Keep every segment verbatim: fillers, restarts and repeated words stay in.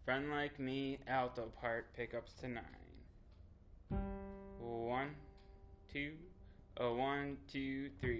Friend like me, alto part pickups to nine. One, two, a one, two, three.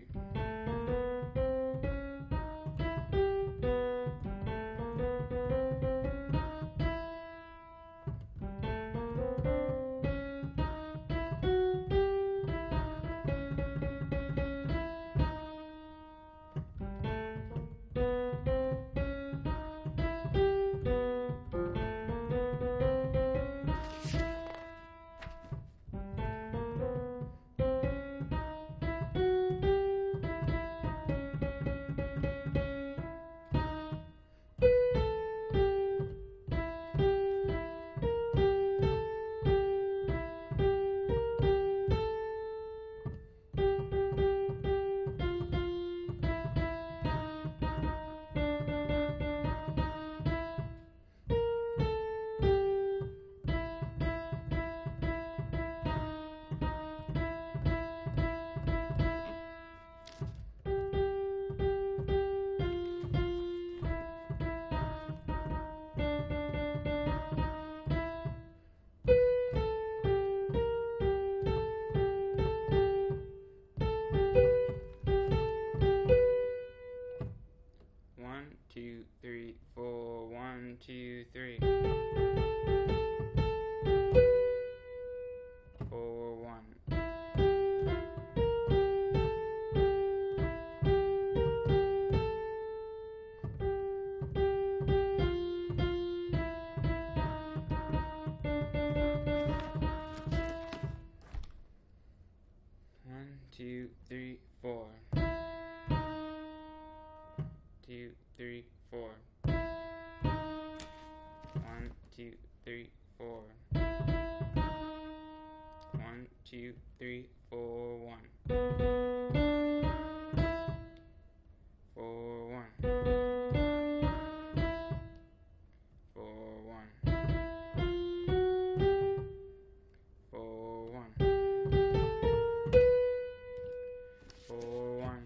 One, two, three, four, one, two, three. Four, one. One, two, three, four. Two, three, four. One, two, three, four. One, two, three, four, one. Four, one. Four, one. Four, one. Four, one.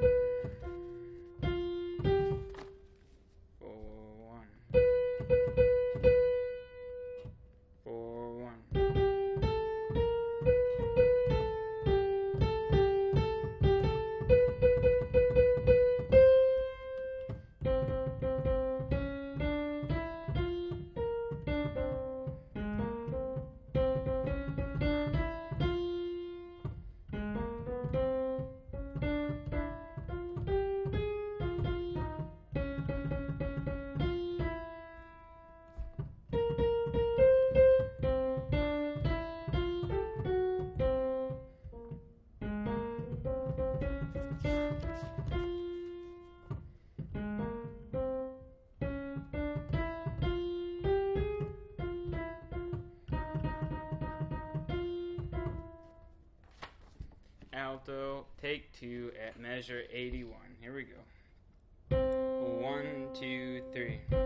Alto, take two at measure eighty-one. Here we go. One, two, three.